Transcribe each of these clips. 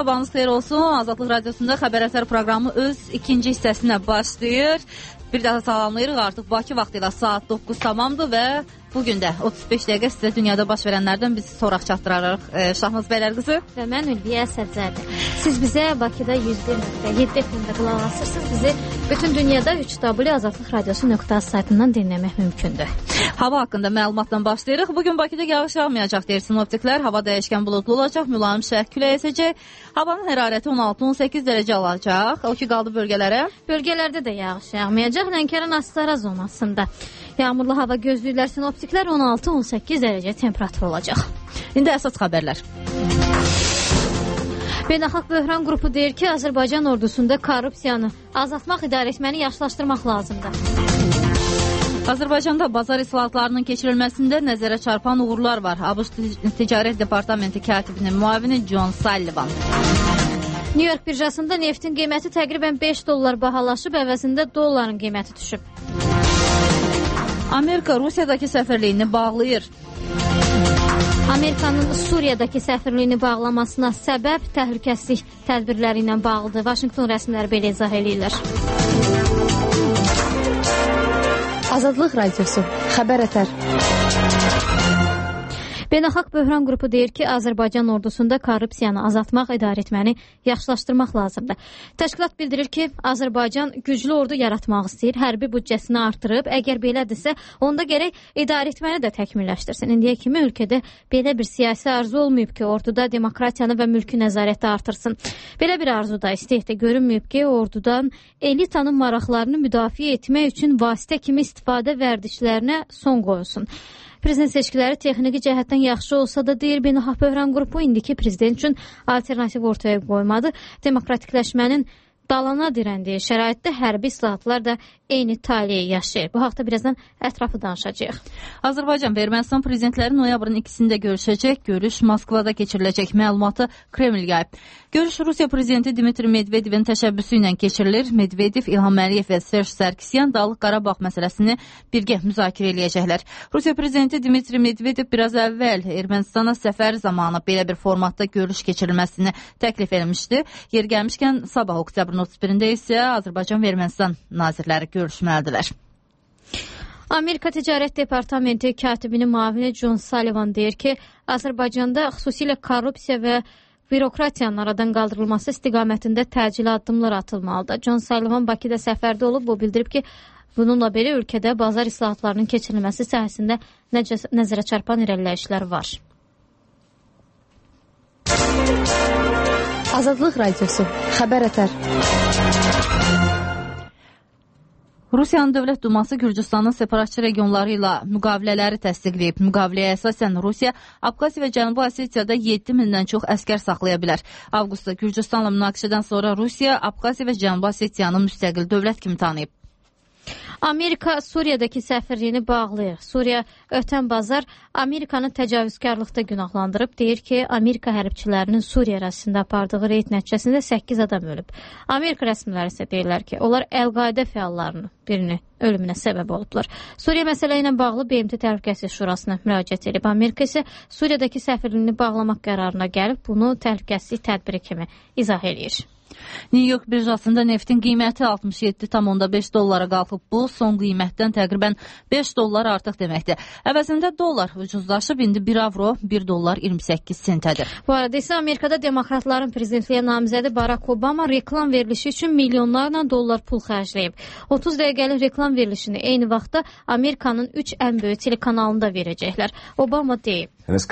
sabahınız xeyir olsun. Azadlıq Radiosunda Xəbər Əsər proqramı öz ikinci hissəsinə başlayır. Bir daha salamlayırıq, artıq Bakı vaxtı ilə saat 9 tamamdır və bugün də 35 dəqiqə sizə dünyada baş verənlərdən biz soraq çatdırarıq. Şahnaz Bəylər qızı və mən Ülviyə Səccədi. Siz bizə Bakıda 101.7 FM-də qulaq asırsınız. Bizi bütün dünyada 3W Azadlıq Radiosu.az saytından dinləmək mümkündür. Hava haqqında məlumatdan başlayırıq. Bugün Bakıda yağış yağmayacaq deyir sinoptiklər. Hava dəyişkən buludlu olacaq, mülayim şərq küləyi əsəcək. Havanın hərarəti 16-18 dərəcə alacaq. O ki qaldı bölgələrə. Bölgələrdə də yağış yağmayacaq. Lənkəran Astara zonasında yağmurlu hava gözləyirlər sinoptiklər, 16-18 dərəcə temperatur olacaq. İndi əsas xəbərlər. Beynəlxalq Böhran qrupu deyir ki, Azərbaycan ordusunda korrupsiyanı azaltmaq, idarəetməni yaxşılaşdırmaq lazımdır. Azərbaycanda bazar islahatlarının keçirilməsində nəzərə çarpan uğurlar var. ABŞ Ticarət Departamenti katibinin müavini John Sullivan. New York birjasında neftin qiyməti təqribən $5 bahalaşıb, əvəzində dolların qiyməti düşüb. Amerika Rusiyadakı səfirliyini bağlayır. Amerikanın Suriyadakı səfirliyini bağlamasına səbəb təhlükəsizlik tədbirləri ilə bağlıdır. Vaşinqton rəsmiləri belə izah edirlər. Azadlıq Radiosu, Xəbər Ətər. Beynəlxalq Böhran qrupu deyir ki, Azərbaycan ordusunda korrupsiyanı azaltmaq, idarəetməni yaxşılaşdırmaq lazımdır. Təşkilat bildirir ki, Azərbaycan güclü ordu yaratmaq istəyir, hərbi büdcəsini artırıb, əgər belədirsə, onda gərək idarəetməni də təkmilləşdirsin. İndiyə kimi ölkədə belə bir siyasi arzu olmayıb ki, orduda demokratiyanı və mülki nəzarəti artırsın. Belə bir arzu da istəkdə görünməyib ki, ordudan elitanın maraqlarını müdafiə etmək üçün vasitə kimi istifadə vərdişlərinə son qoyulsun. Prezident seçkiləri texniki cəhətdən yaxşı olsa da deyir, Beynəlxalq Böhran qrupu indiki prezident üçün alternativ ortaya qoymadı. Demokratikləşmənin dalana dirəndiyi şəraitdə hərbi islahatlar da eyni taliyə yaşayır. Bu haqda birazdan ətrafı danışacağıq. Azərbaycan və Ermənistan prezidentləri noyabrın 2-sində görüşəcək. Görüş Moskvada keçiriləcək, məlumatı Kreml yayıb. Görüş Rusiya prezidenti Dmitri Medvedevin təşəbbüsü ilə keçirilir. Medvedev, İlham Əliyev və Serj Sarkisyan Dağlıq Qarabağ məsələsini birgə müzakirə eləyəcəklər. Rusiya prezidenti Dmitri Medvedev biraz əvvəl Ermənistana səfər zamanı belə bir formatda görüş keçirilməsini təklif etmişdi. Yer gəlmişkən sabah oktyabrın 31-də isə Azərbaycan və Ermənistan nazirləri görüşməlidirlər. Amerika Ticarət Departamenti katibinin müavini John Sullivan deyir ki, Azərbaycanda xüsusilə korrupsiya və bürokratiyanın aradan qaldırılması istiqamətində təcili addımlar atılmalıdır. John Sullivan Bakıda səfərdə olub, o bildirib ki, bununla belə ölkədə bazar islahatlarının keçirilməsi sahəsində nəzərə çarpan irəliləyişlər var. Azadlıq Radiosu, Xəbər Ətər. Rusiyanın Dövlət Duması Gürcüstanın separatçı regionları ilə müqavilələri təsdiqləyib. Müqaviləyə əsasən Rusiya Abxaziya və Cənubi Osetiyada 7000-dən çox əskər saxlaya bilər. Avqustda Gürcüstanla münaqişədən sonra Rusiya Abxaziya və Cənubi Osetiyanı müstəqil dövlət kimi tanıyıb. Amerika Suriyadakı səfirliyini bağlayır. Suriya ötən bazar Amerikanı təcavüzkarlıqda günahlandırıb. Deyir ki, Amerika hərbçilərinin Suriya ərazisində apardığı reyd nəticəsində 8 adam ölüb. Amerika rəsmiləri isə deyirlər ki, onlar Əl-Qaidə fəallarının birini ölümünə səbəb olublar. Suriya məsələ ilə bağlı BMT Təhlükəsizlik Şurasına müraciət edib. Amerika isə Suriyadakı səfirliyini bağlamaq qərarına gəlib, bunu təhlükəsizlik tədbiri kimi izah edir. New York birjasında neftin qiyməti $67,5 qalxıb. Bu, son qiymətdən təqribən $5 artıq deməkdir. Əvəzində dollar ucuzlaşıb, indi 1 avro $1.28-dir. Bu arada isə Amerikada demokratların prezidentliyə namizədi Barack Obama reklam verilişi üçün milyonlarla dollar pul xərcləyib. 30 dəqiqəlik reklam verilişini eyni vaxtda Amerikanın 3 ən böyük telekanalında verəcəklər. Obama deyib.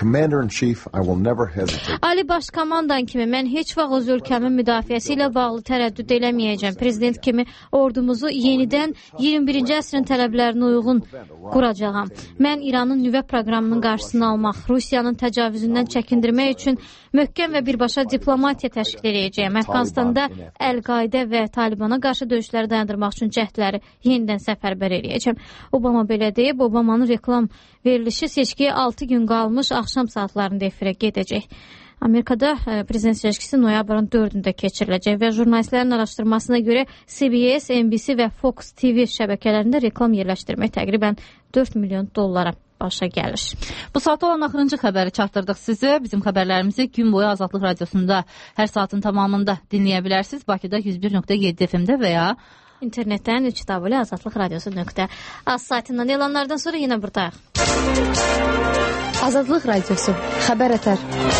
Ali Baş Komandan kimi mən heç vaxt öz ölkəmin müdafiəsi ilə bağlı tərəddüd eləməyəcəm. Prezident kimi ordumuzu yenidən 21-ci əsrin tələblərinə uyğun quracağam. Mən İranın nüvə proqramının qarşısını almaq, Rusiyanın təcavüzündən çəkindirmək üçün möhkəm və birbaşa diplomatiya təşkil edəcəyəm. Əfqanistanda Əl-Qaidə və Talibana qarşı döyüşləri dayandırmaq üçün cəhdləri yenidən səfərbər edəcəm. Obama belə deyib. Obamanın reklam verilişi seçkiyə 6 gün qalmış axşam saatlarında efirə gedəcək. Amerikada prezident seçkisi noyabrın 4-də keçiriləcək və jurnalistlərin araşdırmasına görə CBS, NBC və Fox TV şəbəkələrində reklam yerləşdirmək təqribən $4 milyon başa gəlir. Bu saat olan axırıncı xəbəri çatdırdıq sizə. Bizim xəbərlərimizi gün boyu Azadlıq Radiosunda hər saatın tamamında dinləyə bilərsiniz. Bakıda 101.7 FM-də və ya İnternetdən www.azadlıqradiosu.az saytından elanlardan sonra yenə buradayıq. Azadlıq Radiosu. Xəbər ətər.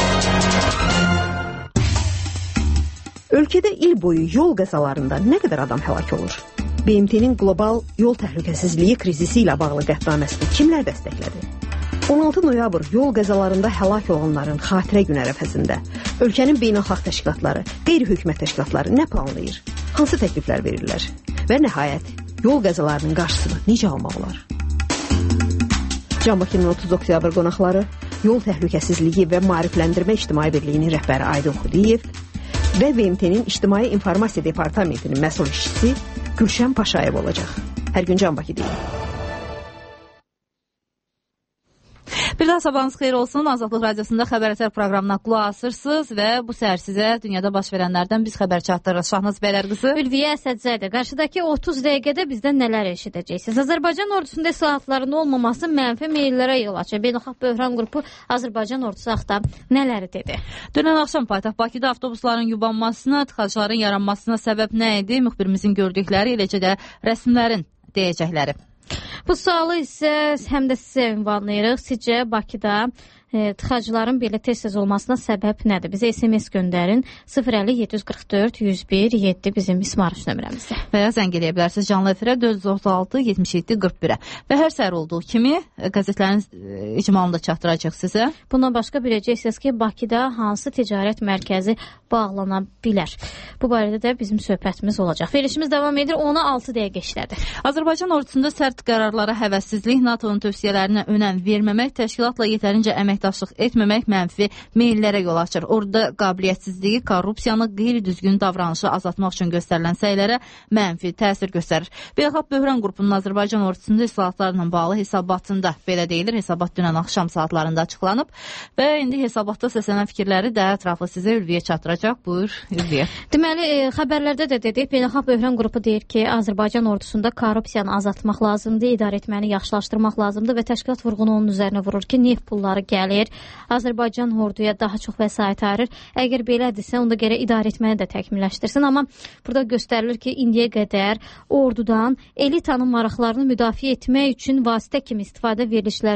Ölkədə il boyu yol qəzalarında nə qədər adam həlak olur? BMT-nin qlobal yol təhlükəsizliyi krizisi ilə bağlı qətnaməsini kimlər dəstəklədi? 16 noyabr yol qəzalarında həlak olanların xatirə günü ərəfəsində ölkənin beynəlxalq təşkilatları, qeyri-hökumət təşkilatları nə planlayır? Hansı təkliflər verirlər? Və nəhayət, yol qəzalarının qarşısını necə almaq olar? Can Bakının 30 oktyabr qonaqları, Yol Təhlükəsizliyi və Maarifləndirmə İctimai Birliyinin rəhbəri Aydın Xudiyev və BMT-nin İctimai İnformasiya Departamentinin məsul işçisi Gülşən Paşayev olacaq. Hər gün Can Bakı deyil. Bir daha sabahınız xeyir olsun. Azadlıq Radiosunda Xəbər Ətər proqramına qulaq asırsınız və bu səhər sizə dünyada baş verənlərdən biz xəbər çatdırırıq. Şahnaz Bəylər qızı. Ülviyə Əsədzadə, qarşıdakı 30 dəqiqədə bizdən nələr eşidəcəksiniz? Azərbaycan ordusunda silahların olmaması mənfi meyllərə yol açır. Beynəlxalq Böhran qrupu Azərbaycan ordusu haqqında nələri dedi? Dünən axşam paytaxt Bakıda avtobusların yubanmasına, tıxacların yaranmasına səbəb nə idi? Müxbirimizin gördükləri, eləcə də rəsmlərin deyəcəkləri. Bu sualı isə həm də sizə ünvanlayırıq. Sizcə Bakıda tıxacların belə tez-tez olmasına səbəb nədir? Bizə SMS göndərin. 050-744-101-7 bizim İsmarış nömrəmizdə. Və ya zəng eləyə bilərsiniz canlı efirə 436-77-41-ə. Və hər səhər olduğu kimi qəzetlərin icmalını da çatdıracaq sizə. Bundan başqa biləcəksiniz ki, Bakıda hansı ticarət mərkəzi bağlana bilər. Bu barədə də bizim söhbətimiz olacaq. Verilişimiz davam edir. 10-a 6 dəqiqə işlədi. Azərbaycan ordusunda sərt qərarlara həvəssizlik, NATO-nun tövsiyələrinə önəm verməmək, təşkilatla yetərincə əməkdaşlıq etməmək mənfi meyllərə yol açır. Orada qabiliyyətsizliyi, korrupsiyanı, qeyri-düzgün davranışı azaltmaq üçün göstərilən səylərə mənfi təsir göstərir. Beynəlxalq Böhran qrupunun Azərbaycan ordusunda islahatlarla bağlı hesabatında belə deyilir. Hesabat dünən axşam saatlarında açıqlanıb və indi hesabatda səslənən fikirləri də ətraflı sizə Ülviyə çatdıracaq. Buyur, Ülviyə. Deməli, xəbərlərdə də dedik, Beynəlxalq Böhran qrupu deyir ki, Azərbaycan ordusunda korrupsiyanı azaltmaq lazımdır, idarə etməni yaxşılaşdırmaq lazımdır və təşkilat vurğunu onun üzərinə vurur ki, neft pulları gəlir, Azərbaycan orduya daha çox vəsait ayırır. Əgər belədirsə, onda gərək idarə etməni də təkmilləşdirsin. Amma burada göstərilir ki, indiyə qədər ordudan elitanın maraqlarını müdafiə etmək üçün vasitə kimi istifadə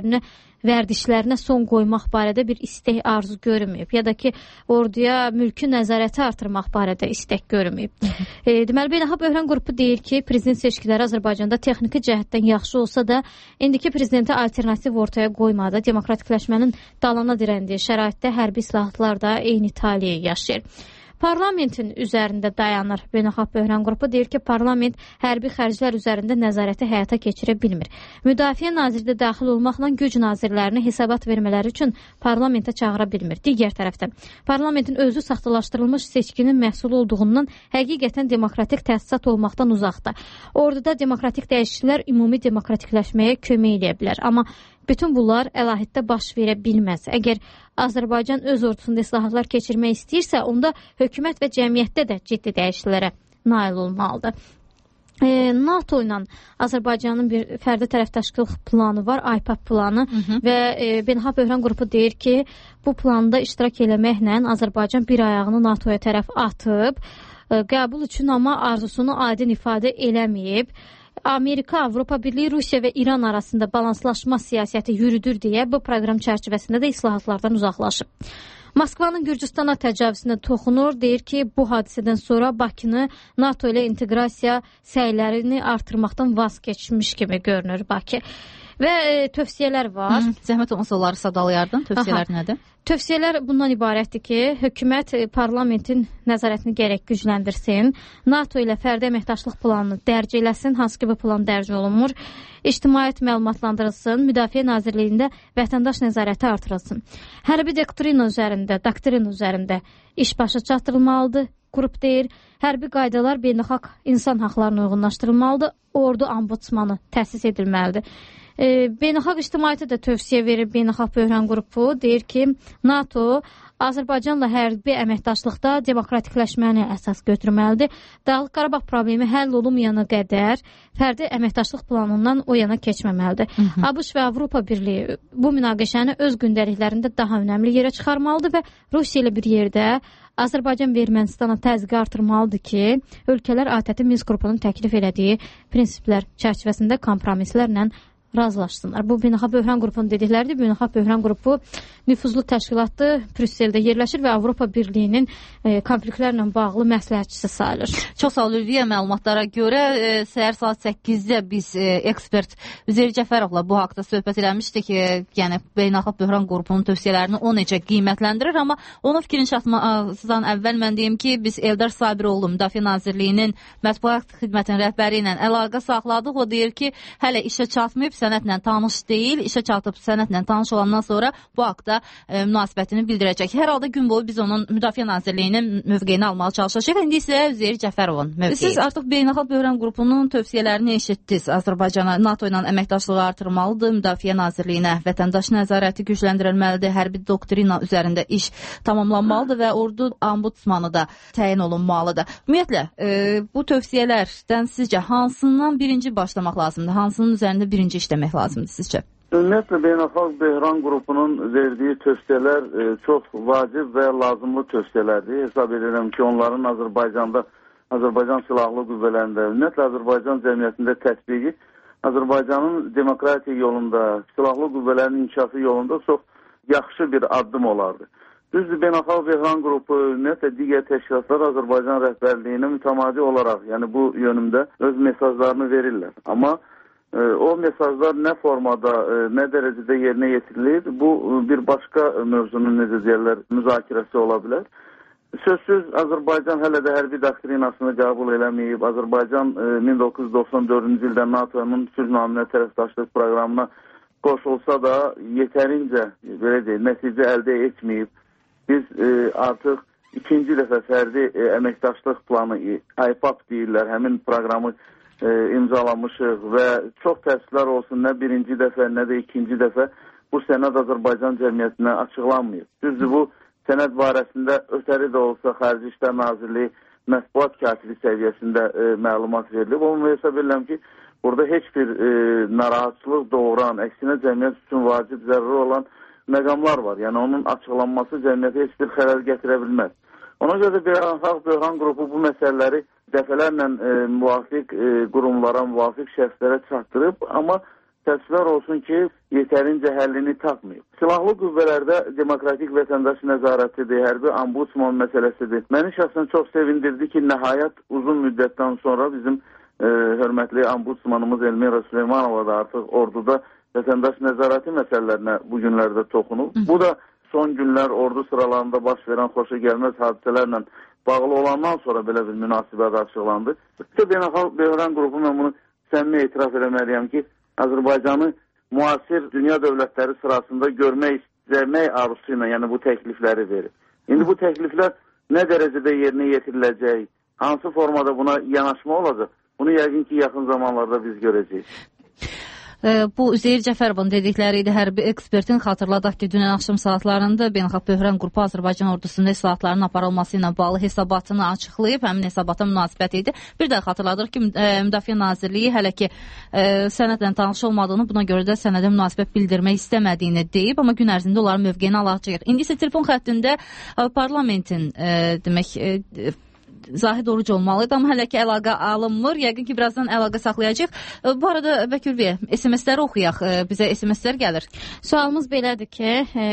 vərdişlərinə son qoymaq barədə bir istək arzu görməyib. Ya da ki, orduya mülki nəzarəti artırmaq barədə istək görməyib. Deməli, Beynəlxalq Böhran qrupu deyir ki, prezident seçkiləri Azərbaycanda texniki cəhətdən yaxşı olsa da, indiki prezidentə alternativ ortaya qoymadı. Demokratikləşmənin dalana dirəndiyi şəraitdə hərbi islahatlar da eyni taliyi yaşayır. Parlamentin üzərində dayanır. Beynəlxalq Böhran qrupu deyir ki, parlament hərbi xərclər üzərində nəzarəti həyata keçirə bilmir. Müdafiə nazirində daxil olmaqla güc nazirlərini hesabat vermələri üçün parlamentə çağıra bilmir. Digər tərəfdən, parlamentin özü saxtalaşdırılmış seçkinin məhsulu olduğundan həqiqətən demokratik təsisat olmaqdan uzaqda. Orduda demokratik dəyişikliklər ümumi demokratikləşməyə kömək edə bilər. Amma bütün bunlar əlahiddə baş verə bilməz. Əgər Azərbaycan öz ordusunda islahatlar keçirmək istəyirsə, onda hökumət və cəmiyyətdə də ciddi dəyişikliklərə nail olmalıdır. NATO ilə Azərbaycanın bir fərdi tərəfdaşlıq planı var, IPAP planı və Beynəlxalq Böhran qrupu deyir ki, bu planda iştirak eləməklə Azərbaycan bir ayağını NATOya tərəf atıb, qəbul üçün amma arzusunu aydın ifadə eləməyib. Amerika, Avropa Birliyi, Rusiya və İran arasında balanslaşma siyasəti yürüdür deyə bu proqram çərçivəsində də islahatlardan uzaqlaşıb. Moskvanın Gürcüstana təcavüzünə toxunur, deyir ki, bu hadisədən sonra Bakını NATO ilə inteqrasiya səylərini artırmaqdan vaz keçmiş kimi görünür Bakı. Və tövsiyələr var. Zəhmət olmasa onları sadalayardın. Tövsiyələr nədir? Tövsiyələr bundan ibarətdir ki, hökumət parlamentin nəzarətini gərək gücləndirsin, NATO ilə fərdi əməkdaşlıq planını dərc eləsin, hansı ki bu plan dərc olunmur, ictimaiyyət məlumatlandırılsın, Müdafiə Nazirliyində vətəndaş nəzarəti artırılsın. Hərbi doktrin üzərində iş başa çatdırılmalıdır, qrup deyir, hərbi qaydalar beynəlxalq insan haqlarına uyğunlaşdırılmalıdır, ordu ombudsmanı təsis edilməlidir. Beynəlxalq ictimaiyyətə də tövsiyə verir Beynəlxalq Böhran qrupu. Deyir ki, NATO Azərbaycanla hərbi əməkdaşlıqda demokratikləşməni əsas götürməlidir. Dağlıq Qarabağ problemi həll olunmayana qədər fərdi əməkdaşlıq planından o yana keçməməlidir. ABŞ və Avropa Birliyi bu münaqişəni öz gündəliklərində daha önəmli yerə çıxarmalıdır və Rusiya ilə bir yerdə Azərbaycan və Ermənistana təzyiqi artırmalıdır ki, ölkələr ATƏT Minsk qrupunun təklif elədiyi prinsiplər çərçivəsində kompromislərlə razılaşsınlar. Bu Beynəlxalq Böhran qrupunun dedikləridir. Beynəlxalq Böhran qrupu nüfuzlu təşkilatdır, Brüsseldə yerləşir və Avropa Birliyinin konfliktlərlə bağlı məsləhətçisi sayılır. Çox sağ olun Ülviyə, məlumatlara görə səhər saat 8-də biz ekspert Üzeyir Cəfərovla bu haqda söhbət eləmişdik ki, yəni Beynəlxalq Böhran qrupunun tövsiyələrini o necə qiymətləndirir, amma onun fikrini çatmazdan əvvəl mən deyim ki, biz Eldar Sabiroğlu Müdafiə Nazirliyinin mətbuat xidmətinin rəhbəri ilə əlaqə saxladıq. O deyir ki, hələ işə çatmayıb, sənədlə tanış deyil, işə çatıb sənədlə tanış olandan sonra bu haqda münasibətini bildirəcək. Hər halda gün boyu biz onun Müdafiə Nazirliyinin mövqeyini almağa çalışacaq. İndi isə Üzeyir Cəfərovun mövqeyi. Siz artıq Beynəlxalq Böhran qrupunun tövsiyələrini eşitdiniz. Azərbaycana NATO ilə əməkdaşlığı artırmalıdır, Müdafiə Nazirliyinə vətəndaş nəzarəti gücləndirilməlidir, hərbi doktrina üzərində iş tamamlanmalıdır və ordu ombudsmanı da təyin olunmalıdır. Ümumiyyətlə, bu tövsiyələrdən sizcə hansından birinci başlamaq lazımdır? Hansının üzərində birinci işləmək lazımdır sizcə? Ümumiyyətlə, Beynəlxalq Böhran qrupunun verdiyi tövsiyələr çox vacib və lazımlı tövsiyələrdir. Hesab edirəm ki, onların Azərbaycan Silahlı Qüvvələrində, ümumiyyətlə Azərbaycan cəmiyyətində tətbiqi Azərbaycanın demokratiya yolunda, silahlı qüvvələrin inkişafı yolunda çox yaxşı bir addım olardı. Düzdür, Beynəlxalq Böhran qrupu, ümumiyyətlə digər təşkilatlar Azərbaycan rəhbərliyinə mütəmadi olaraq, yəni bu yönümdə öz mesajlarını verirlər. Amma o mesajlar nə formada, nə dərəcədə yerinə yetirilir, bu bir başqa mövzunun, necə deyirlər, müzakirəsi ola bilər. Sözsüz, Azərbaycan hələ də hərbi doktrinasını qəbul eləməyib. Azərbaycan 1994-cü ildə NATO-nun sülh naminə tərəfdaşlıq proqramına qoşulsa da yetərincə nəticə əldə etməyib. Biz artıq ikinci dəfə fərdi əməkdaşlıq planı, IPAP deyirlər, həmin proqramı imzalamışıq və çox təəssüflər olsun, nə birinci dəfə, nə də ikinci dəfə bu sənəd Azərbaycan cəmiyyətinə açıqlanmıyor. Düzdür, bu sənəd barəsində ötəri də olsa Xarici İşlər Nazirliyi mətbuat katibi səviyyəsində məlumat verilib. Onu hesab edirəm ki, burada heç bir narahatçılıq doğuran, əksinə cəmiyyət üçün vacib zəruri olan məqamlar var. Yəni, onun açıqlanması cəmiyyətə heç bir xələl gətirə bilməz. Ona görə də Beynəlxalq Böhran qrupu bu məsələləri dəfələrlə müvafiq qurumlara, müvafiq şəxslərə çatdırıb, amma təəssüflər olsun ki, yetərincə həllini tapmayıb. Silahlı qüvvələrdə demokratik vətəndaş nəzarətidir, hərbi ombudsman məsələsidir. Məni şəxsən çox sevindirdi ki, nəhayət uzun müddətdən sonra bizim hörmətli ombudsmanımız Elmira Süleymanova da artıq orduda vətəndaş nəzarəti məsələlərinə bu günlərdə toxunub. Bu da son günlər ordu sıralarında baş verən xoşa gəlməz hadisələrlə bağlı olandan sonra belə bir münasibət açıqlandı. Beynəlxalq Böhran qrupu, mən bunu səmimi etiraf eləməliyəm ki, Azərbaycanı müasir dünya dövlətləri sırasında görmək arzusu ilə, yəni bu təklifləri verir. İndi bu təkliflər nə dərəcədə yerinə yetiriləcək, hansı formada buna yanaşma olacaq, bunu yəqin ki, yaxın zamanlarda biz görəcəyik. Bu Üzeyir Cəfərovun dedikləri idi. Hərbi ekspertin xatırladaq ki, dünən axşam saatlarında Beynəlxalq Böhran qrupu Azərbaycan ordusunda islahatların aparılması ilə bağlı hesabatını açıqlayıb, həmin hesabata münasibət idi. Bir də xatırladıq ki, Müdafiə Nazirliyi hələ ki sənədlə tanış olmadığını, buna görə də sənədə münasibət bildirmək istəmədiyini deyib, amma gün ərzində onların mövqeyini alacaq. İndi isə telefon xəttində parlamentin demək Zahid Oruc olmalıdır, amma hələ ki əlaqə alınmır. Yəqin ki, birazdan əlaqə saxlayacaq. Bu arada Bəkülviyə, SMS-ləri oxuyaq. Bizə SMS-lər gəlir. Sualımız belədir ki,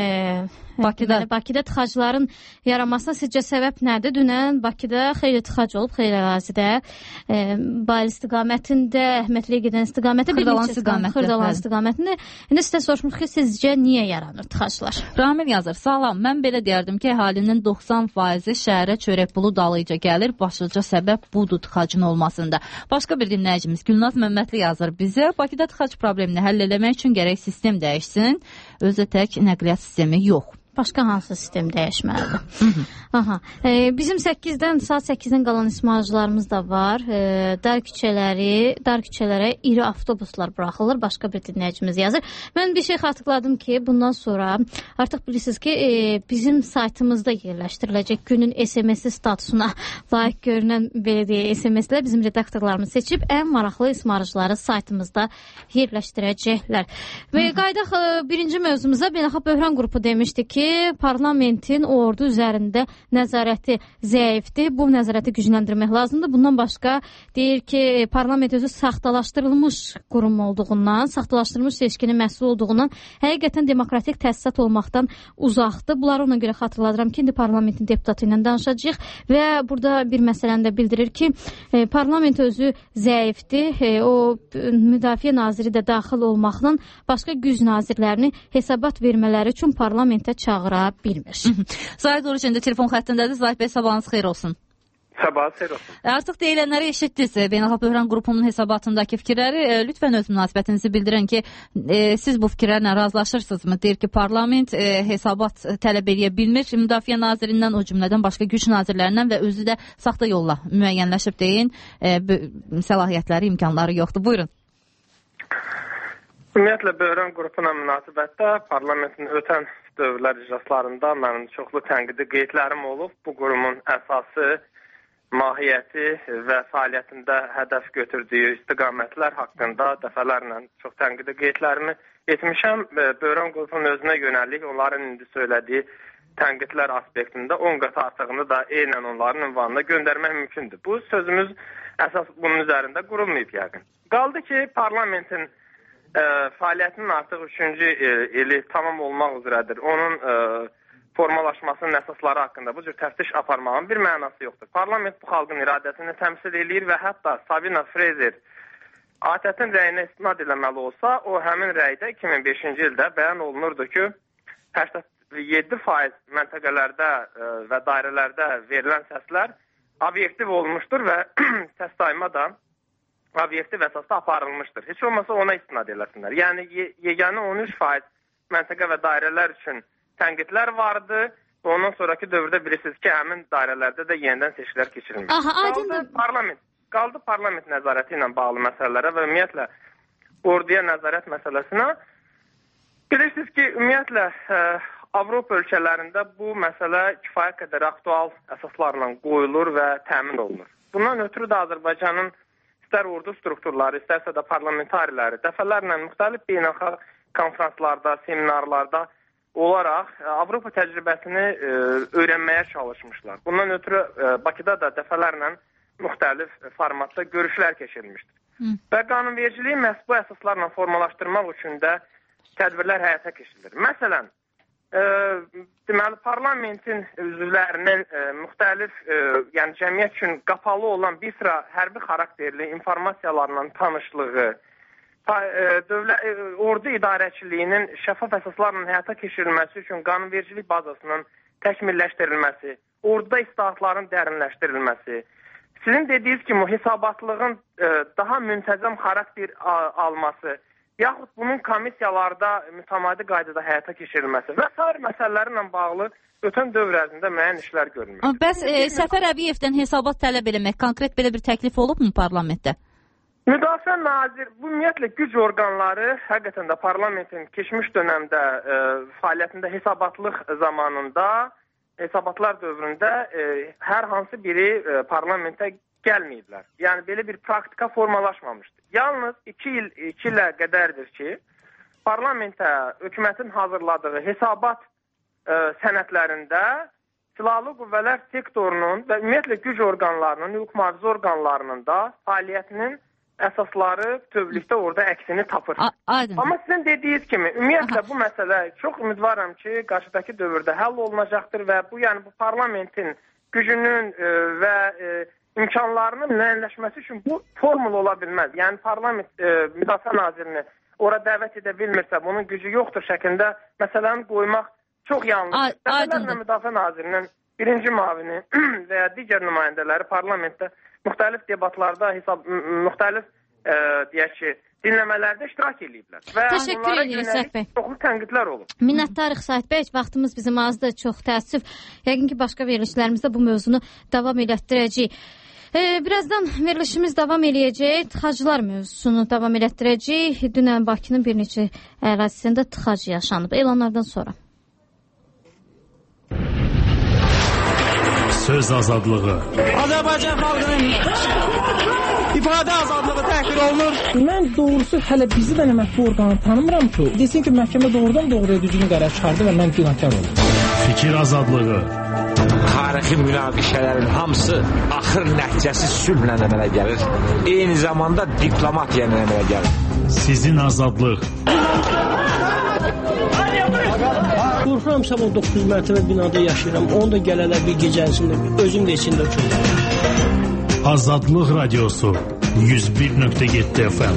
Bakıda tıxacların yaranmasına sizcə səbəb nədir? Dünən Bakıda xeyli tıxac olub, xeyli ərazidə. Bayıl istiqamətində, Əhmədliyə gedən istiqamətdə, Xırdalan istiqamətində. İndi sizə soruşmuş ki, sizcə niyə yaranır tıxaclar? Ramil yazır, sağlam, mən belə deyərdim ki, əhalinin 90%-i şəhərə çörək pulu dalıca gəlir. Başlıca səbəb budur tıxacın olmasında. Başqa bir dinləyicimiz Gülnaz Məmmədli yazır bizə, Bakıda tıxac problemini həll eləmək üçün gərək sistem dəyişsin, özə tək nəqliyyat sistemi yox. Başqa hansı sistem dəyişməlidir? Aha. Bizim 8-dən, saat 8-dən qalan ismarıcılarımız da var. Dar küçələrə iri avtobuslar buraxılır. Başqa bir dinləyicimiz yazır. Mən bir şey xatırladım ki, bundan sonra artıq bilirsiniz ki, bizim saytımızda yerləşdiriləcək günün SMS-i statusuna layiq görünən belə deyək SMS-lər bizim redaktorlarımız seçib ən maraqlı ismarıcıları saytımızda yerləşdirəcəklər. Və qaydaq birinci mövzumuza Beynəlxalq Böhran qrupu demişdi ki, parlamentin ordu üzərində nəzarəti zəifdir. Bu nəzarəti gücləndirmək lazımdır. Bundan başqa deyir ki, parlament özü saxtalaşdırılmış qurum olduğundan, saxtalaşdırılmış seçkinin məhsulu olduğundan həqiqətən demokratik təsisat olmaqdan uzaqdır. Bunları ona görə xatırladıram ki, indi parlamentin deputatı ilə danışacağıq və burada bir məsələni də bildirir ki, parlament özü zəifdir. O müdafiə naziri də daxil olmaqla başqa güc nazirlərini hesabat vermələri üçün parlamentə çağıra bilmir. Zahid Orucun da telefon xəttindədir. Zahid bəy, sabahınız xeyir olsun. Sabahınız xeyir olsun. Artıq deyilənləri eşitdiniz. Beynəlxalq Böhran qrupunun hesabatındakı fikirləri. Lütfən öz münasibətinizi bildirin ki, siz bu fikirlərlə razılaşırsınızmı? Deyir ki, parlament hesabat tələb edə bilmir. Müdafiə nazirindən, o cümlədən başqa güc nazirlərindən və özü də saxta yolla müəyyənləşib deyin. Səlahiyyətləri, imkanları yoxdur. Buyurun. Ümumiyyətlə, Böhran qrupuna münasibətdə parlamentin ötən dövrlər iclaslarında mənim çoxlu tənqidi qeydlərim olub. Bu qurumun əsası, mahiyyəti və fəaliyyətində hədəf götürdüyü istiqamətlər haqqında dəfələrlə çox tənqidi qeydlərimi etmişəm. Böhran qrupunun özünə yönəlik, onların indi söylədiyi tənqidlər aspektində 10 qat artığını da eynən onların ünvanına göndərmək mümkündür. Bu sözümüz əsas bunun üzərində qurulmayıb yəqin. Qaldı ki, parlamentin fəaliyyətinin artıq 3-cü ili tamam olmaq üzrədir. Onun formalaşmasının əsasları haqqında bu cür təftiş aparmağın bir mənası yoxdur. Parlament bu xalqın iradəsini təmsil edir və hətta Sabina Fraser ATƏT-in rəyinə istinad eləməli olsa, o həmin rəydə 2005-ci ildə bəyan olunurdu ki, 87% məntəqələrdə və dairələrdə verilən səslər obyektiv olmuşdur və səs sayma da obyektiv əsasda aparılmışdır. Heç olmasa ona istinad eləsinlər. Yəni, yeganə 13% məntəqə və dairələr üçün tənqidlər vardı. Ondan sonraki dövrdə bilirsiniz ki, həmin dairələrdə də yenidən seçkilər keçirilmiş. Qaldı parlament nəzarəti ilə bağlı məsələlərə və ümumiyyətlə orduya nəzarət məsələsinə. Bilirsiniz ki, ümumiyyətlə Avropa ölkələrində bu məsələ kifayət qədər aktual əsaslarla qoyulur və təmin olunur. Bundan ötürü də Azərbaycanın istər ordu strukturları, istərsə də parlamentariləri dəfələrlə müxtəlif beynəlxalq konfranslarda, seminarlarda olaraq Avropa təcrübəsini öyrənməyə çalışmışlar. Bundan ötürü Bakıda da dəfələrlə müxtəlif formatda görüşlər keçirilmişdir. Və qanunvericiliyi məhz bu əsaslarla formalaşdırmaq üçün də tədbirlər həyata keçirilir. Məsələn, deməli, parlamentin üzvlərinin müxtəlif, yəni cəmiyyət üçün qapalı olan bir sıra hərbi xarakterli informasiyalarla tanışlığı, ordu idarəçiliyinin şəffaf əsaslarla həyata keçirilməsi üçün qanunvericilik bazasının təkmilləşdirilməsi, orduda islahatların dərinləşdirilməsi, sizin dediyiniz kimi hesabatlığın daha müntəzəm xarakter alması, yaxud bunun komissiyalarda mütəmadi qaydada həyata keçirilməsi və sair məsələlərlə bağlı ötən dövr ərzində müəyyən işlər görülmür. Bəs Səfər Əbiyevdən hesabat tələb eləmək, konkret belə bir təklif olubmu parlamentdə? Müdafiə nazir, bu ümumiyyətlə güc orqanları həqiqətən də parlamentin keçmiş dönəmdə fəaliyyətində hesabatlıq zamanında, hesabatlar dövründə hər hansı biri parlamentə gəlməyiblər. Yəni, belə bir praktika formalaşmamışdır. Yalnız 2 ilə qədərdir ki, parlamentə hökumətin hazırladığı hesabat sənədlərində silahlı qüvvələr sektorunun və ümumiyyətlə güc orqanlarının, hüquq mühafizə orqanlarının da fəaliyyətinin əsasları bütövlükdə orada əksini tapır. Amma sizin dediyiniz kimi, ümumiyyətlə bu məsələ çox ümidvaram ki, qarşıdakı dövrdə həll olunacaqdır və bu, yəni bu parlamentin gücünün və imkanlarının müəyyənləşməsi üçün bu formul ola bilməz. Yəni parlament müdafiə nazirini ora dəvət edə bilmirsə, bunun gücü yoxdur şəklində məsələni qoymaq çox yanlış. Dəfələrlə müdafiə nazirinin birinci müavini və ya digər nümayəndələri parlamentdə müxtəlif debatlarda müxtəlif deyək ki, dinləmələrdə iştirak ediblər. Və təşəkkür edirik Səhət bəy. Çoxlu tənqidlər olub. Minnətdarıq Səhət bəy. Vaxtımız bizim azdır, çox təəssüf. Yəqin ki, başqa verilişlərimizdə bu mövzunu davam elətdirəcəyik. Birazdan verilişimiz davam eləyəcək. Tıxaclar mövzusunu davam elətdirəcək. Dünən Bakının bir neçə ərazisində tıxac yaşanıb. Elanlardan sonra. Söz azadlığı. Azərbaycan xalqının ifadə azadlığı təhqir olunur. Mən doğrusu hələ bizi də mətbu orqanı tanımıram ki, desin ki, məhkəmə doğrudan doğruya düzgün qərar çıxardı və mən günahkar oldum. Fikir azadlığı. Tarixi münaqişələrin hamısı axır nəticəsi sülhlə əmələ gəlir. Eyni zamanda diplomatiya ilə əmələ gəlir. Sizin azadlıq. Qorxuram, sabah 9 mərtəbə binada yaşayıram. Onu da gələlər bir gecəsində, özüm də içində otururam. Azadlıq Radiosu 101.7 FM.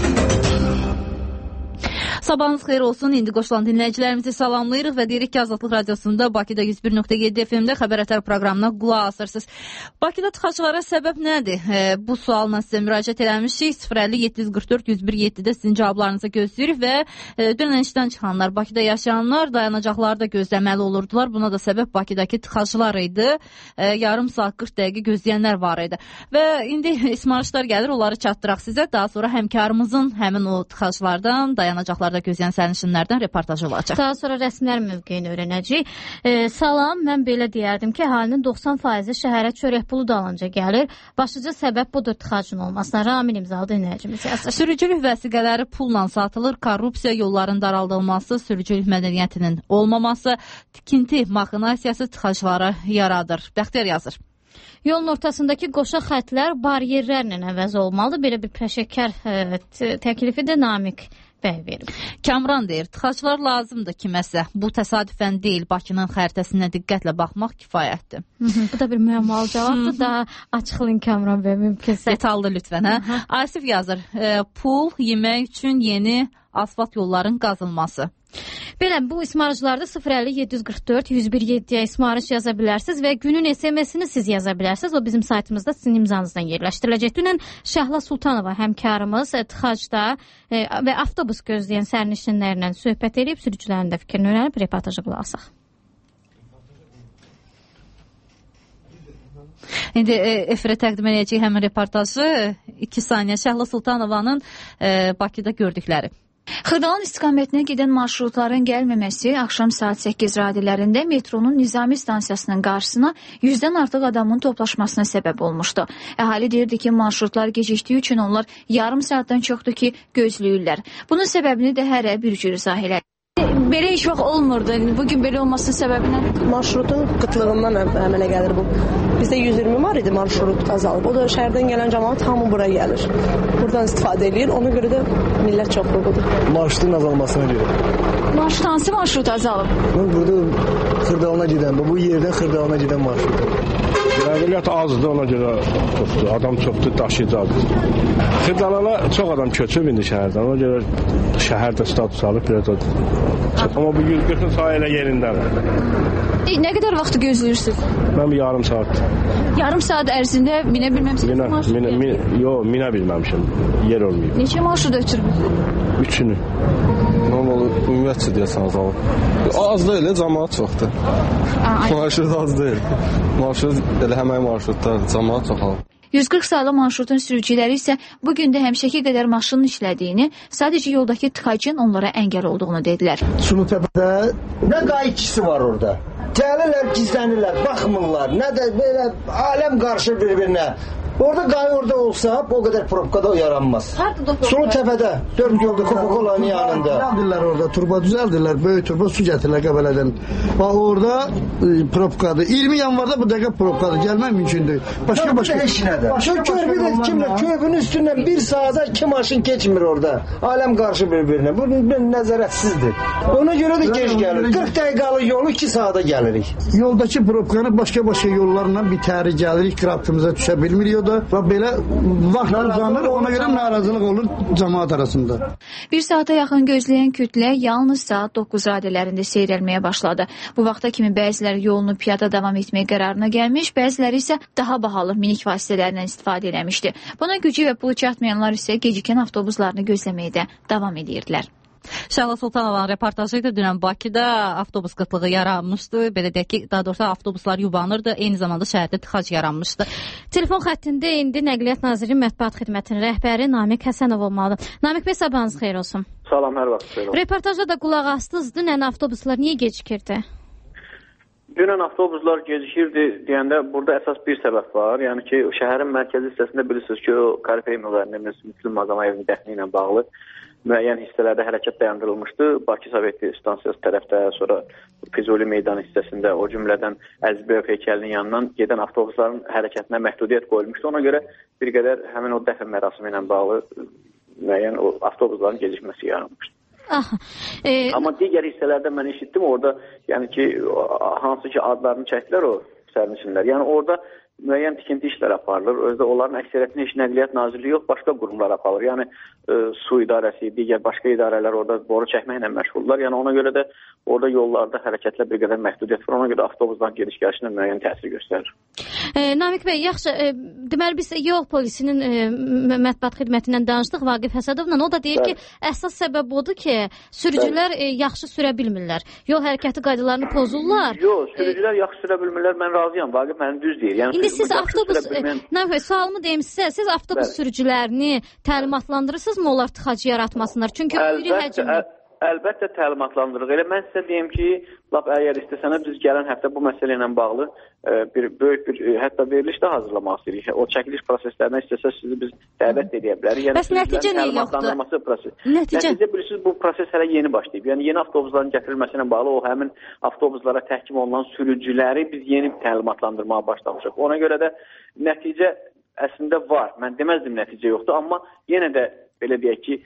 Sabahınız xeyir olsun. İndi qoşulan dinləyicilərimizi salamlayırıq və deyirik ki, Azadlıq Radiosunda Bakıda 101.7 FM-də Xəbər Ətər proqramına qulaq asırsınız. Bakıda tıxaclara səbəb nədir? Bu sualla sizə müraciət eləmişik. 050-744-101-7-də sizin cavablarınızı gözləyirik və dünən işdən çıxanlar, Bakıda yaşayanlar dayanacaqlarda gözləməli olurdular. Buna da səbəb Bakıdakı tıxaclar idi. Yarım saat 40 dəqiqə gözləyənlər var idi. Və indi ismarışlar gəlir, onları çatdıraq sizə. Daha sonra həmkarımızın həmin o tıxaclardan, dayanacaqlarda gözləyən sərnişinlərdən reportaj olacaq. Daha sonra rəsmlər mövqeyini öyrənəcəyik. Salam, mən belə deyərdim ki, əhalinin 90%-i şəhərə çörək pulu dalınca gəlir. Başlıca səbəb budur tıxacın olmasına. Ramin imzalı dinləyicimiz yazır. Sürücülük vəsiqələri pulla satılır, korrupsiya, yolların daraldılması, sürücülük mədəniyyətinin olmaması, tikinti maxinasiyası tıxacları yaradır. Bəxtiyar yazır. Yolun ortasındakı qoşa xətlər bariyerlərlə əvəz olmalıdır. Belə bir peşəkar təklifi də Namiq bəy verib. Kamran deyir, tıxaclar lazımdır kiməsə. Bu təsadüfən deyil, Bakının xəritəsinə diqqətlə baxmaq kifayətdir. Bu da bir müəmmalı cavabdır. Daha açıqlayın Kamran bəy, mümkünsə. Detallı lütfən. Asif yazır, pul yemək üçün yeni asfalt yolların qazılması. Belə, bu ismarıcılarda 050-744-101-7-yə ismarıc yaza bilərsiniz və günün SMS-ini siz yaza bilərsiniz. O bizim saytımızda sizin imzanızdan yerləşdiriləcək. Dünən Şəhla Sultanova həmkarımız tıxacda və avtobus gözləyən sərnişinlərlə söhbət edib, sürücülərin də fikrini öyrənib, reportajı qulaq asaq. İndi efirə təqdim edəcək həmin reportajı 2 saniyə Şəhla Sultanovanın Bakıda gördükləri. Xırdalan istiqamətinə gedən marşrutların gəlməməsi axşam saat 8 radələrində metronun Nizami stansiyasının qarşısına 100-dən artıq adamın toplaşmasına səbəb olmuşdu. Əhali deyirdi ki, marşrutlar gecikdiyi üçün onlar yarım saatdan çoxdur ki, gözləyirlər. Bunun səbəbini də hərə bir cür izah elədi. Belə heç vaxt olmurdu. Bugün belə olmasının səbəbi nədir? Marşrutun qıtlığından əmələ gəlir bu. Bizdə 120 var idi marşrut azalıb. O da şəhərdən gələn cəmaət hamı bura gəlir. Buradan istifadə edir. Ona görə də millət çoxluğudur. Marşrutun azalmasına görə. Marşrut hansı marşrut azalıb? Burada Xırdalana gedən, bu yerdən Xırdalana gedən marşrut. Nəqliyyat azdır, ona görə çoxdur. Adam çoxdur, daşıyıcıdır. Xırdalana çox adam köçüb indi şəhərdən. Ona görə şəhər də status alıb biraz da. Amma bu 140 sayı elə yerindədir. Nə qədər vaxt gözləyirsiniz? Mən bir yarım saat. Yarım saat ərzində minə bilməmişsiniz? Yox, minə bilməmişim. Yer olmayıb. Neçə marşrut ötürmüşsünüz? 3-ünü. Normal ümumiyyətcə deyəsən azalıb. Az da elə cəmaət çoxdur. Marşrut az deyil. Marşrut elə həmən marşrutlar cəmaət çoxalıb. 140 saylı marşrutun sürücüləri isə bugün də həmişəki qədər maşının işlədiyini, sadəcə yoldakı tıxacın onlara əngəl olduğunu dedilər. Sulutəpədə nə qayıqçısı var orada? Gəlirlər, gizlənirlər, baxmırlar. Nə də belə aləm qarışır bir-birinə. Orada qayıq orada olsa, o qədər probkada yaranmaz. Sulutəpədə, 4 yolda Coca-Cola'nın yanında. Düzəldirlər orada, turba düzəldirlər, böyük turba su gətirirlər Qəbələdən. Bax orada probkadır. 20 yanvarda bu dəqiqə probkadır, gəlmək mümkündür. Başqa heç nədir. Körpü də kimlə? Körpünün üstündən 1 saata 2 maşın keçmir orada. Aləm qarşı bir-birinə. Bu nəzarətsizdir. Ona görə də gec gəlir. 40 dəqiqəlik yolu 2 saata gəlirik. Yoldakı probkanı başqa yollarla bir təri gəlirik, qrafımıza düşə bilmirik o da və belə vaxt uzanır, ona görə narazılıq olur cəmaət arasında. Bir saata yaxın gözləyən kütlə yalnız saat 9 radələrində seyrəlməyə başladı. Bu vaxta kimi bəziləri yolunu piyada davam etmək qərarına gəlmiş, bəziləri isə daha bahalı minik vasitələrindən istifadə eləmişdi. Buna gücü və pulu çatmayanlar isə gecikən avtobuslarını gözləməyə də davam edirdilər. Şəhla Sultanovanın reportajı idi. Dünən Bakıda avtobus qıtlığı yaranmışdı. Belə deyək ki, daha doğrusu avtobuslar yubanırdı. Eyni zamanda şəhərdə tıxac yaranmışdı. Telefon xəttində indi Nəqliyyat Nazirinin Mətbuat Xidmətinin rəhbəri Namiq Həsənov olmalıdır. Namiq bəy, sabahınız xeyir olsun. Salam, hər vaxt xeyir olsun. Reportajda da qulaq astınız. Dünən avtobuslar niyə gecikirdi? Dünən avtobuslar gecikirdi deyəndə burada əsas bir səbəb var. Yəni ki, şəhərin mərkəzi hissəsində bilirsiniz ki, o Karifey müğənnimiz Müslüm Mazaməyevin dəfni ilə bağlı müəyyən hissələrdə hərəkət dayandırılmışdı. Bakı Soveti stansiyası tərəfdə, sonra Füzuli meydanı hissəsində, o cümlədən Əzizbəyev heykəlinin yanından gedən avtobusların hərəkətinə məhdudiyyət qoyulmuşdu. Ona görə bir qədər həmin o dəfn mərasimi ilə bağlı müəyyən o avtobusların gecikməsi yaranmışdı. Amma digər hissələrdə mən eşitdim orada, yəni ki, hansı ki adlarını çəkdilər o sərnişinlər. Yəni orada müəyyən tikinti işləri aparılır. Özdə onların əksəriyyətini heç Nəqliyyat Nazirliyi yox, başqa qurumlar aparır. Yəni su idarəsi, digər başqa idarələr orada boru çəkməklə məşğuldurlar. Yəni ona görə də orada yollarda hərəkətlə bir qədər məhdudiyyət var. Ona görə avtobusdan gediş-gəlişinə müəyyən təsir göstərir. Namiq bəy, yaxşı, deməli biz yol polisinin mətbuat xidmətindən danışdıq Vaqif Həsədovla. O da deyir ki, əsas səbəb odur ki, sürücülər yaxşı sürə bilmirlər. Yol hərəkəti qaydalarını pozurlar. Yox, sürücülər yaxşı sürə bilmirlər. Mən razıyam. Vaqif mənim düz deyir. Yəni siz avtobus, Namiq bəy, sualımı deyim sizə, siz avtobus sürücülərini təlimatlandırırsınızmı onlar tıxacı yaratmasınlar? Çünki Əlbəttə təlimatlandırırıq. Elə mən sizə deyim ki, əgər istəsəniz biz gələn həftə bu məsələ ilə bağlı böyük bir hətta veriliş də hazırlamaq istəyirik. O çəkiliş proseslərinə istəsəz sizi biz dəvət edə bilərik. Bəs nəticə nə yoxdur? Nəticə bilirsiniz, bu proses hələ yeni başlayıb. Yəni yeni avtobusların gətirilməsi ilə bağlı o həmin avtobuslara təhkim olunan sürücüləri biz yeni təlimatlandırmağa başlamışıq. Ona görə də nəticə əslində var. Mən deməzdim nəticə yoxdur, amma yenə də belə deyək ki,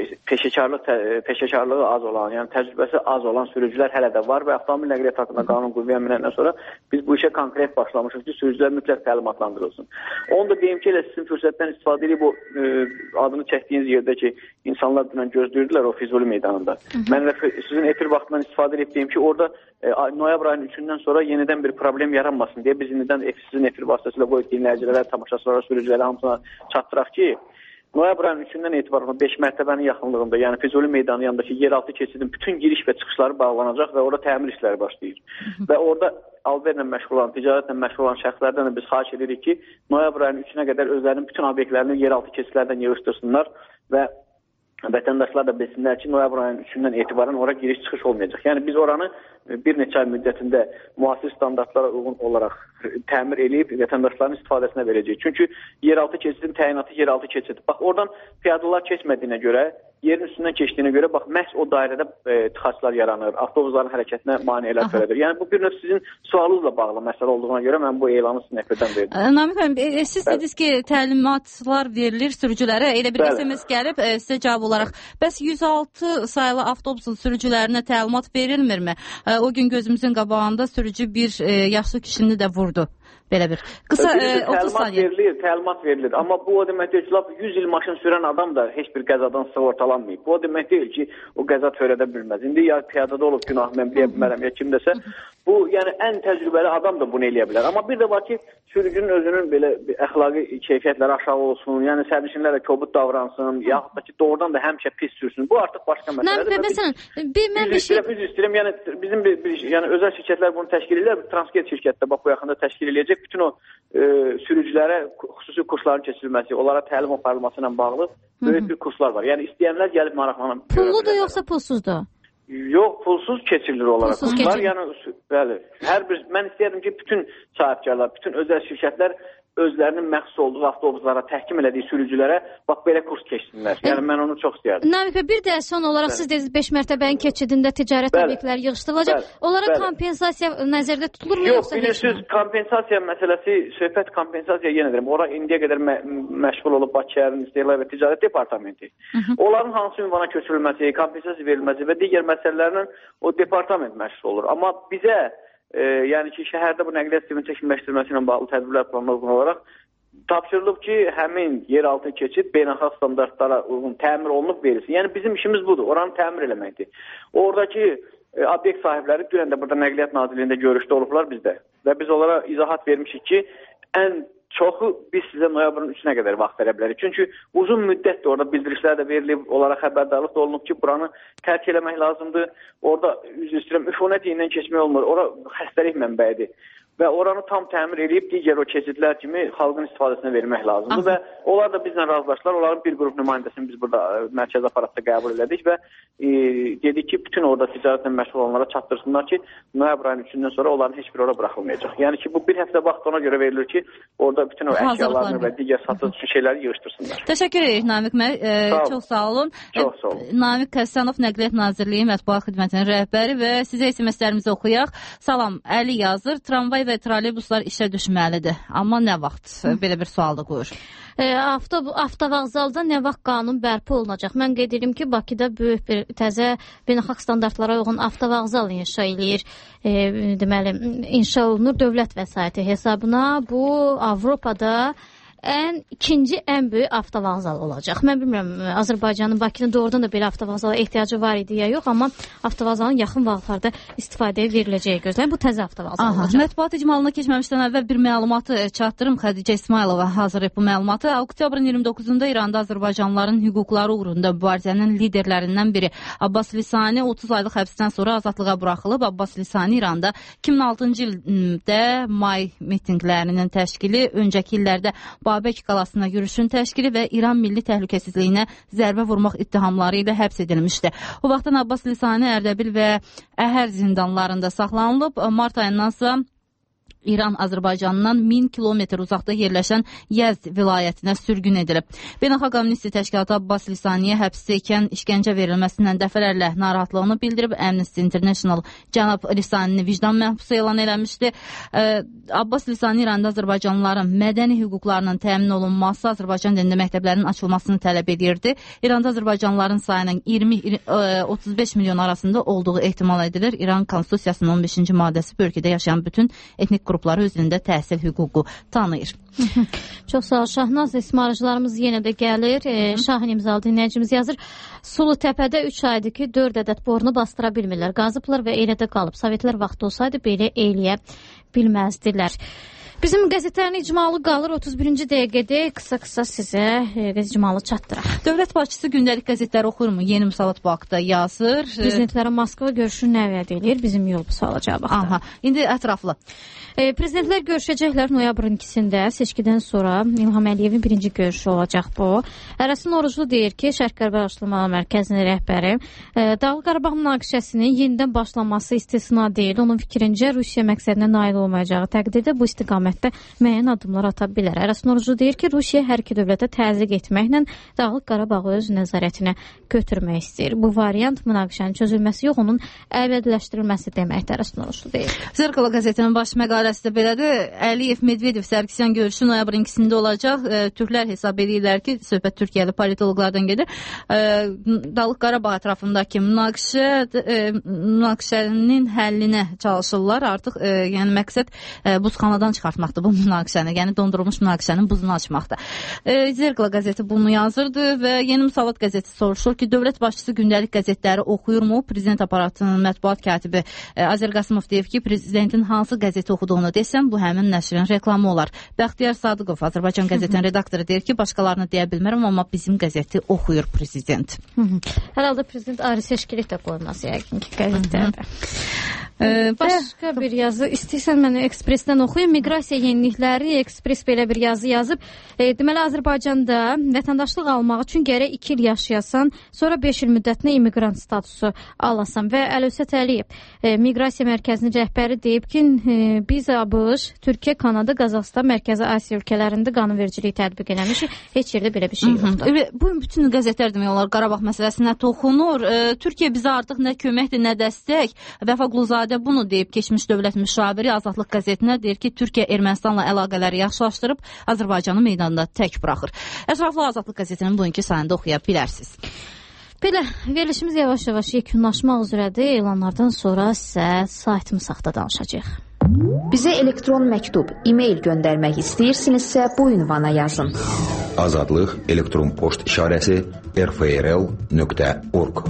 peşəkarlığı az olan, yəni təcrübəsi az olan sürücülər hələ də var və avtomobil nəqliyyat haqqında qanun qüvvəyə minəndən sonra biz bu işə konkret başlamışıq ki, sürücülər mütləq təlimatlandırılsın. Onu da deyim ki, elə sizin fürsətdən istifadə edib o adını çəkdiyiniz yerdə ki, insanlar dünən gözləyirdilər o Füzuli meydanında. Mən də sizin efir vaxtından istifadə edib deyim ki, orada noyabr ayının 3-dən sonra yenidən bir problem yaranmasın deyə biz indidən sizin efir vasitəsilə qoyub dinləyicilərə, tamaşaçılara, sürücülərə hamısına çatdıraq ki, noyabr ayının 3-dən etibarən 5 mərtəbənin yaxınlığında, yəni Füzuli meydanı yanındakı yeraltı keçidin bütün giriş və çıxışları bağlanacaq və orada təmir işləri başlayır. Və orada alverlə məşğul olan, ticarətlə məşğul olan şəxslərdən də biz xahiş edirik ki, noyabr ayının 3-nə qədər özlərinin bütün obyektlərini yeraltı keçidlərdən yığışdırsınlar və vətəndaşlar da bilsinlər ki, noyabr ayının 3-dən etibarən ora giriş-çıxış olmayacaq. Yəni biz oranı bir neçə ay müddətində müasir standartlara uyğun olaraq təmir edib vətəndaşların istifadəsinə verəcəyik. Çünki yeraltı keçidin təyinatı yeraltı keçid. Bax, oradan piyadalar keçmədiyinə görə, yerin üstündən keçdiyinə görə, bax, məhz o dairədə tıxaclar yaranır, avtobusların hərəkətinə maneələr törədir. Yəni, bu bir növ sizin sualınızla bağlı məsələ olduğuna görə mən bu elanı sizin efirdən verdim. Namiq bəy, siz dediniz ki, təlimatlar verilir sürücülərə, elə bir SMS gəlib sizə cavab olaraq. Bəs 106 sayılı avtobusun sürücülərinə təlimat verilmirmi? O gün gözümüzün qabağında sürücü bir yaşlı kişini də vurdu. Belə bir. Qısa 30 saniyə. Təlimat verilir. Amma bu o demək deyil ki, 100 il maşın sürən adam da heç bir qəzadan sığortalanmayıb. Bu o demək deyil ki, o qəza törədə bilməz. İndi ya piyadada olub günah mən bilə bilmərəm, ya kimdəsə. Bu, yəni ən təcrübəli adam da bunu eləyə bilər. Amma bir də var ki, sürücünün özünün belə əxlaqi keyfiyyətləri aşağı olsun, yəni sərnişinlərlə kobud davransın, yaxud da ki, doğrudan da həmişə pis sürsün. Bu artıq başqa məsələdir. Məsələn, üzr istəyirəm, yəni bizim yəni özəl şirkətlər bunu təşkil edirlər. Transked şirkətdə bax bu yaxında təşkil eləyəcək. Bütün o sürücülərə xüsusi kursların keçirilməsi, onlara təlim aparılması ilə bağlı böyük bir kurslar var. Yəni istəyənlər gəlib maraqlanır. Pulludur yoxsa pulsuzdur? Yox, pulsuz keçirilir olaraq. Kurslar, yəni bəli. Hər bir mən istəyirdim ki, bütün sahibkarlar, bütün özəl şirkətlər özlərinin məxsus olduğu avtobuslara, təhkim elədiyi sürücülərə bax belə kurs keçsinlər. Yəni mən onu çox istəyərdim. Namiq bəy, bir də son olaraq siz dediniz 5 mərtəbənin keçidində ticarət obyektləri yığışdırılacaq. Onlara kompensasiya nəzərdə tutulurmu yoxsa? Yox, bilirsiniz, kompensasiya məsələsi, söhbət kompensasiya yenə deyirəm. Ora indiyə qədər məşğul olub Bakı şəhərinin İstehlak və Ticarət Departamenti. Onların hansı ünvana köçürülməsi, kompensasiya verilməsi və digər məsələlərlə o departament məşğul olur. Amma bizə yəni ki, şəhərdə bu nəqliyyat sisteminin çəkilməşdirilməsi ilə bağlı tədbirlər planına uyğun olaraq tapşırılıb ki, həmin yeraltı keçid beynəlxalq standartlara uyğun təmir olunub verilsin. Yəni bizim işimiz budur, oranı təmir eləməkdir. Oradakı obyekt sahibləri dünən də burada Nəqliyyat Nazirliyində görüşdə olublar bizdə və biz onlara izahat vermişik ki, ən çoxu biz sizə noyabrın 3-nə qədər vaxt verə bilərik. Çünki uzun müddətdir orada bildirişlər də verilib, onlara xəbərdarlıq da olunub ki, buranı tərk eləmək lazımdır. Orada üzr istəyirəm, üfunət iyindən keçmək olmur. Ora xəstəlik mənbəyidir. Və oranı tam təmir edib digər o keçidlər kimi xalqın istifadəsinə vermək lazımdır və onlar da bizlə razılaşdılar. Onların bir qrup nümayəndəsini biz burada mərkəzi aparatda qəbul elədik və dedik ki, bütün orada ticarətlə məşğul olanlara çatdırsınlar ki, noyabr ayının 3-dən sonra onların heç bir ora buraxılmayacaq. Yəni ki, bu bir həftə vaxt ona görə verilir ki, orada bütün o əşyalarını və digər satıcı şeyləri yığışdırsınlar. Təşəkkür edirik Namiq bəy. Çox sağ olun. Çox sağ olun. Namiq Qəssanov Nəqliyyat Nazirliyi Mətbuat Xidmətinin rəhbəri və sizə SMS-lərimizi oxuyaq. Salam, Əli yazır. Tramvay və trolleybuslar işə düşməlidir. Amma nə vaxt? Belə bir sual da qoyur. Avtovağzalda nə vaxt qanun bərpa olunacaq? Mən qeyd edim ki, Bakıda böyük bir təzə beynəlxalq standartlara uyğun avtovağzal inşa eləyir. Deməli, inşa olunur dövlət vəsaiti hesabına. Bu Avropada ikinci ən böyük avtovağzal olacaq. Mən bilmirəm, Azərbaycanın Bakının doğrudan da belə avtovağzala ehtiyacı var idi ya yox, amma avtovağzalın yaxın vaxtlarda istifadəyə veriləcəyi gözlənir. Bu təzə avtovağzal olacaq. Mətbuat icmalına keçməmişdən əvvəl bir məlumatı çatdırım. Xədicə İsmailova hazırlayıb bu məlumatı. Oktyabrın 29-da İranda Azərbaycanlıların hüquqları uğrunda mübarizənin liderlərindən biri Abbas Lisani 30 aylıq həbsdən sonra azadlığa buraxılıb. Abbas Lisani İranda 2006-cı ildə may mitinqlərinin təşkili, öncəki illərdə Babək qalasına yürüşün təşkili və İran milli təhlükəsizliyinə zərbə vurmaq ittihamları ilə həbs edilmişdi. O vaxtdan Abbas Lisani Ərdəbil və Əhər zindanlarında saxlanılıb. Mart ayındansa İran Azərbaycandan 1000 kilometr uzaqda yerləşən Yezd vilayətinə sürgün edilib. Beynəlxalq Amnistiya Təşkilatı Abbas Lisaniyə həbsdə ikən işgəncə verilməsindən dəfələrlə narahatlığını bildirib. Amnesty International cənab Lisanini vicdan məhbusu elan eləmişdi. Abbas Lisani İranda Azərbaycanlıların mədəni hüquqlarının təmin olunması, Azərbaycan dilində məktəblərinin açılmasını tələb edirdi. İranda Azərbaycanlıların sayının 20-35 milyon arasında olduğu ehtimal edilir. İran Konstitusiyasının 15-ci maddəsi bölgədə yaşayan bütün etnik qrupları özündə təhsil hüququ tanıyır. Çox sağ ol Şahnaz. İsmarıcılarımız yenə də gəlir. Şahin imzalı dinləyicimiz yazır. Sulu Təpədə 3 aydır ki 4 ədəd borunu bastıra bilmirlər. Qazıblar və elədə qalıb. Sovetlər vaxtı olsaydı belə eləyə bilməzdilər. Bizim qəzetlərin icmalı qalır 31-ci dəqiqədə qısa-qısa sizə icmalı çatdıraq. Dövlət başçısı gündəlik qəzetləri oxuyurmu? Yeni Müsavat bu haqda yazır. Prezidentlərin Moskva görüşünü nə vəd edir? Bizim yol bu sualacağı baxda. İndi ətraflı. Prezidentlər görüşəcəklər noyabrın 2-sində. Seçkidən sonra İlham Əliyevin birinci görüşü olacaq bu. Ərəsin Oruclu deyir ki, Şərq Qərbi Araşdırmalar Mərkəzinin rəhbəri Dağlıq Qarabağ münaqişəsinin yenidən başlaması istisna deyil. Onun fikrincə Rusiya məqsədinə nail olmayacağı təqdirdə bu istiqamətdə müəyyən addımlar ata bilər. Ərəsin Oruclu deyir ki, Rusiya hər iki dövlətə təzyiq etməklə Dağlıq Qarabağı öz nəzarətinə götürmək istəyir. Bu variant münaqişənin çözülməsi yox, onun əbədiləşdirilməsi deməkdir. Ərəsin Oruclu deyir. Zərqala qəzetinin baş məqaləsi də belədir. Əliyev, Medvedev, Sərkisyan görüşü noyabrın 2-sində olacaq. Türklər hesab edirlər ki, söhbət Türkiyəli politologlardan gedir. Dağlıq Qarabağ ətrafındakı münaqişənin həllinə çalışırlar. Artıq yəni məqsəd buzxanadan çıxartmaqdır bu münaqişəni. Yəni dondurulmuş münaqişənin buzunu açmaqdır. Zərqala qəzeti bunu yazırdı və Yeni Müsavat qəzeti soruşur ki, dövlət başçısı gündəlik qəzetləri oxuyurmu? Prezident aparatının mətbuat katibi Azər Qasımov deyib ki, prezidentin hansı qəzeti oxuduğunu desəm, bu həmin nəşrin reklamı olar. Bəxtiyar Sadıqov, Azərbaycan qəzetinin redaktoru deyir ki, başqalarını deyə bilmərəm, amma bizim qəzeti oxuyur prezident. Hər halda prezident ayrı seçkilik də qoymaz yəqin ki, qəzetlərdə. Başqa bir yazı, istəyirsən mənə Ekspresdən oxuyum. Miqrasiya yenilikləri, Ekspres belə bir yazı yazıb. Deməli, Azərbaycanda vətəndaşlıq almaq üçün gərək 2 il yaşayasan, sonra 5 il müddətinə immiqrant statusu alasan. Və Əlövsət Əliyev, Miqrasiya Mərkəzinin rəhbəri deyib ki, biz ABŞ, Türkiyə, Kanada, Qazaxıstan, Mərkəzi Asiya ölkələrində qanunvericiliyi tətbiq eləmişik. Heç yerdə belə bir şey yoxdur. Bu bütün qəzetlər demək olar Qarabağ məsələsinə toxunur. Türkiyə bizə artıq nə köməkdir, nə dəstək. Vəfa Quluzadə bunu deyib, keçmiş dövlət müşaviri Azadlıq qəzetinə deyir ki, Türkiyə Ermənistanla əlaqələri yaxşılaşdırıb, Azərbaycanı meydanda tək buraxır. Ətraflı Azadlıq qəzetinin bugünkü sayında oxuya bilərsiniz. Belə, verilişimiz yavaş-yavaş yekunlaşmaq üzrədir. Elanlardan sonra sizə saytımız haqqında danışacağıq. Bizə elektron məktub, e-mail göndərmək istəyirsinizsə bu ünvana yazın. Azadlıq elektron poçt işarəsi rfrl.org.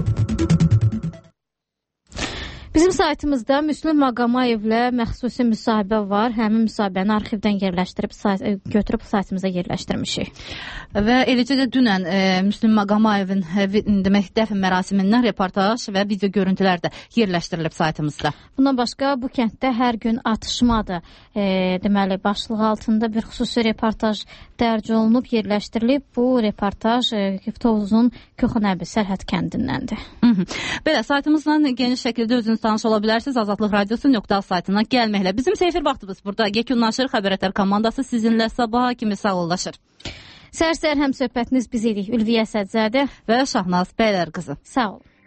Bizim saytımızda Müslüm Maqamayevlə məxsusi müsahibə var. Həmin müsahibəni arxivdən götürüb saytımıza yerləşdirmişik. Və eləcə də dünən Müslüm Maqamayevin demək dəfn mərasimindən reportaj və video görüntülər də yerləşdirilib saytımızda. Bundan başqa bu kənddə hər gün atışmadır. Deməli, başlığı altında bir xüsusi reportaj dərc olunub, yerləşdirilib. Bu reportaj Tovuzun Köxənəbi Sərhəd kəndindəndir. Belə, saytımızdan geniş şəkildə özünüz tanış ola bilərsiniz. Azadlıq Radiosu.az saytına gəlməklə. Bizim seyfir vaxtımız burada yekunlaşır. Xəbərətər komandası sizinlə sabaha kimi sağollaşır. Səhər-səhər həm söhbətiniz biz idik. Ülviyə Sədzədə və Şahnaz Bəylər qızı. Sağ olun.